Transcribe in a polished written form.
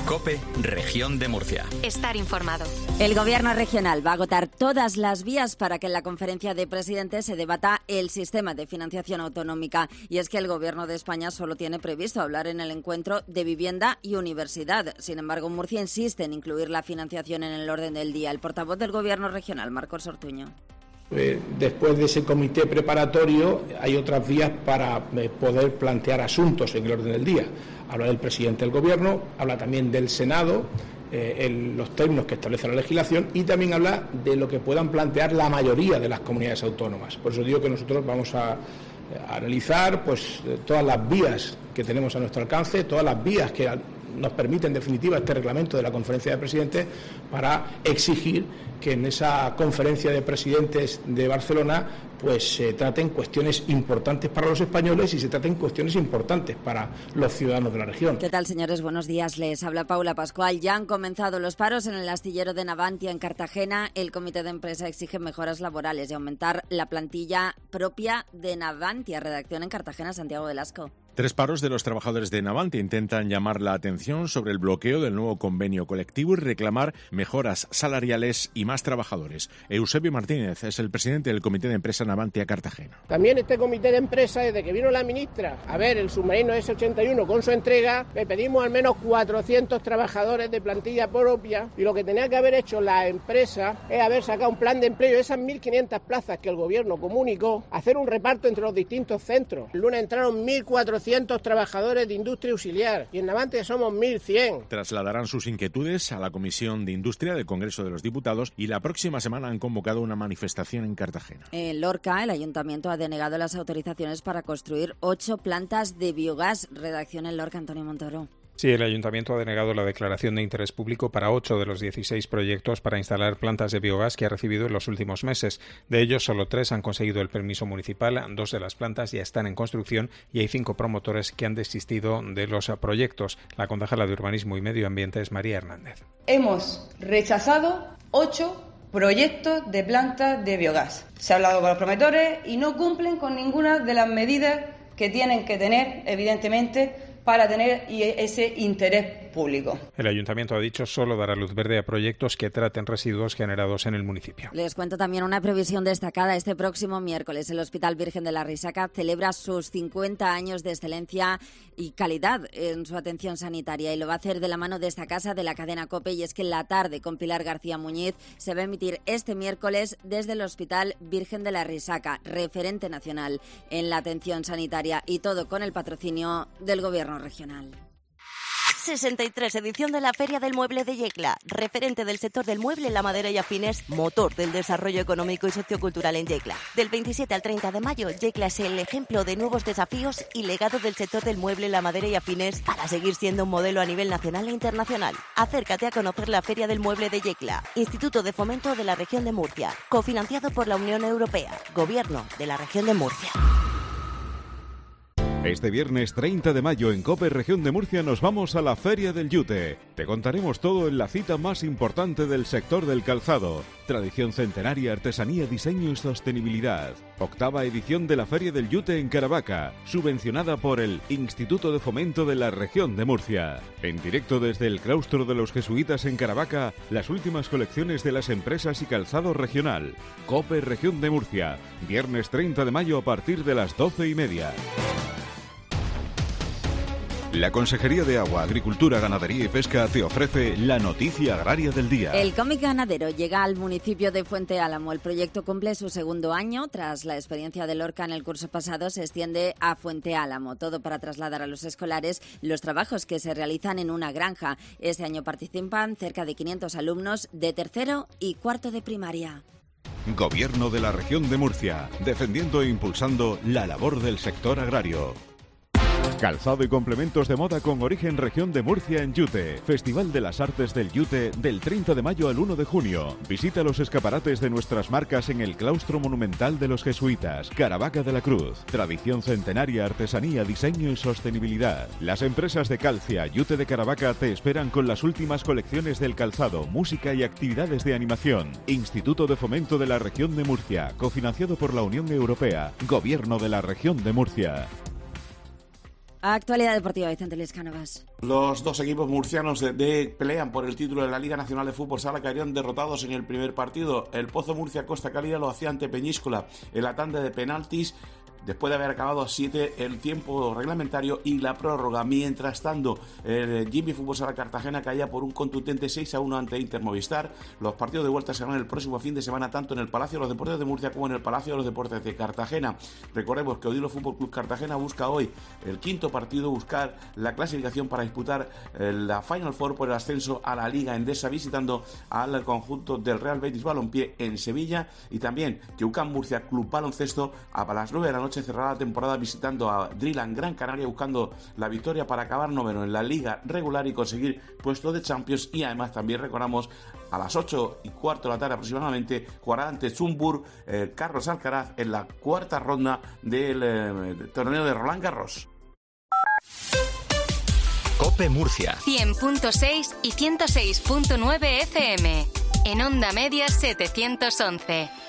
COPE, Región de Murcia. Estar informado. El Gobierno regional va a agotar todas las vías para que en la conferencia de presidentes se debata el sistema de financiación autonómica. Y es que el Gobierno de España solo tiene previsto hablar en el encuentro de vivienda y universidad. Sin embargo, Murcia insiste en incluir la financiación en el orden del día. El portavoz del Gobierno regional, Marcos Ortuño. Después de ese comité preparatorio hay otras vías para poder plantear asuntos en el orden del día. Habla del presidente del Gobierno, habla también del Senado, los términos que establece la legislación, y también habla de lo que puedan plantear la mayoría de las comunidades autónomas. Por eso digo que nosotros vamos a analizar todas las vías que tenemos a nuestro alcance, todas las vías que nos permite en definitiva este reglamento de la Conferencia de Presidentes, para exigir que en esa Conferencia de Presidentes de Barcelona se traten cuestiones importantes para los españoles y se traten cuestiones importantes para los ciudadanos de la región. ¿Qué tal, señores? Buenos días. Les habla Paula Pascual. Ya han comenzado los paros en el astillero de Navantia, en Cartagena. El comité de empresa exige mejoras laborales y aumentar la plantilla propia de Navantia. Redacción en Cartagena, Santiago Velasco. 3 paros de los trabajadores de Navantia intentan llamar la atención sobre el bloqueo del nuevo convenio colectivo y reclamar mejoras salariales y más trabajadores. Eusebio Martínez es el presidente del comité de empresa Navantia Cartagena. También este comité de empresa, desde que vino la ministra a ver el submarino S-81 con su entrega, le pedimos al menos 400 trabajadores de plantilla propia, y lo que tenía que haber hecho la empresa es haber sacado un plan de empleo de esas 1.500 plazas que el gobierno comunicó, hacer un reparto entre los distintos centros. El lunes entraron 1.400 trabajadores de industria auxiliar y en Navantia somos 1.100. Trasladarán sus inquietudes a la Comisión de Industria del Congreso de los Diputados y la próxima semana han convocado una manifestación en Cartagena. En Lorca, el Ayuntamiento ha denegado las autorizaciones para construir 8 plantas de biogás. Redacción en Lorca, Antonio Montoro. Sí, el Ayuntamiento ha denegado la declaración de interés público para 8 de los 16 proyectos para instalar plantas de biogás que ha recibido en los últimos meses. De ellos, solo 3 han conseguido el permiso municipal, 2 de las plantas ya están en construcción y hay 5 promotores que han desistido de los proyectos. La concejala de Urbanismo y Medio Ambiente es María Hernández. Hemos rechazado 8 proyectos de plantas de biogás. Se ha hablado con los promotores y no cumplen con ninguna de las medidas que tienen que tener, evidentemente, para tener ese interés público. El Ayuntamiento ha dicho solo dará luz verde a proyectos que traten residuos generados en el municipio. Les cuento también una previsión destacada. Este próximo miércoles el Hospital Virgen de la Risaca celebra sus 50 años de excelencia y calidad en su atención sanitaria, y lo va a hacer de la mano de esta casa, de la cadena COPE. Y es que en la tarde con Pilar García Muñiz se va a emitir este miércoles desde el Hospital Virgen de la Risaca, referente nacional en la atención sanitaria, y todo con el patrocinio del Gobierno regional. 63 edición de la Feria del Mueble de Yecla, referente del sector del mueble, la madera y afines, motor del desarrollo económico y sociocultural en Yecla. Del 27 al 30 de mayo, Yecla es el ejemplo de nuevos desafíos y legado del sector del mueble, la madera y afines para seguir siendo un modelo a nivel nacional e internacional. Acércate a conocer la Feria del Mueble de Yecla, Instituto de Fomento de la Región de Murcia, cofinanciado por la Unión Europea, Gobierno de la Región de Murcia. Este viernes 30 de mayo en COPE Región de Murcia nos vamos a la Feria del Yute. Te contaremos todo en la cita más importante del sector del calzado. Tradición centenaria, artesanía, diseño y sostenibilidad. 8ª edición de la Feria del Yute en Caravaca, subvencionada por el Instituto de Fomento de la Región de Murcia. En directo desde el claustro de los jesuitas en Caravaca, las últimas colecciones de las empresas y calzado regional. COPE Región de Murcia, viernes 30 de mayo a partir de las 12:30. La Consejería de Agua, Agricultura, Ganadería y Pesca te ofrece la noticia agraria del día. El cómic ganadero llega al municipio de Fuente Álamo. El proyecto cumple su 2º año. Tras la experiencia de Lorca en el curso pasado, se extiende a Fuente Álamo. Todo para trasladar a los escolares los trabajos que se realizan en una granja. Este año participan cerca de 500 alumnos de 3º y 4º de primaria. Gobierno de la Región de Murcia, defendiendo e impulsando la labor del sector agrario. Calzado y complementos de moda con origen Región de Murcia en Yute. Festival de las Artes del Yute del 30 de mayo al 1 de junio. Visita los escaparates de nuestras marcas en el claustro monumental de los jesuitas. Caravaca de la Cruz. Tradición centenaria, artesanía, diseño y sostenibilidad. Las empresas de Calcia, Yute de Caravaca te esperan con las últimas colecciones del calzado, música y actividades de animación. Instituto de Fomento de la Región de Murcia, cofinanciado por la Unión Europea. Gobierno de la Región de Murcia. Actualidad deportiva, Vicente Luis Cánovas. Los dos equipos murcianos pelean por el título de la Liga Nacional de Fútbol Sala cayeron derrotados en el primer partido. El Pozo Murcia Costa Cálida lo hacía ante Peñíscola en la tanda de penaltis, después de haber acabado a 7 el tiempo reglamentario y la prórroga. Mientras tanto, el Jimmy Fútbol Sala Cartagena caía por un contundente 6-1 ante Inter Movistar. Los partidos de vuelta serán el próximo fin de semana tanto en el Palacio de los Deportes de Murcia como en el Palacio de los Deportes de Cartagena. Recordemos que Odilo Fútbol Club Cartagena busca hoy el quinto partido, buscar la clasificación para disputar la Final Four por el ascenso a la Liga Endesa, visitando al conjunto del Real Betis Balompié en Sevilla, y también que UCAM Murcia Club Baloncesto a las 9 de la noche cerrará la temporada visitando a Drilan Gran Canaria, buscando la victoria para acabar noveno en la liga regular y conseguir puesto de Champions. Y además también recordamos a las 8:15 de la tarde aproximadamente jugará ante Zumbur Carlos Alcaraz en la cuarta ronda del torneo de Roland Garros. COPE Murcia 100.6 y 106.9 FM. En Onda Media 711.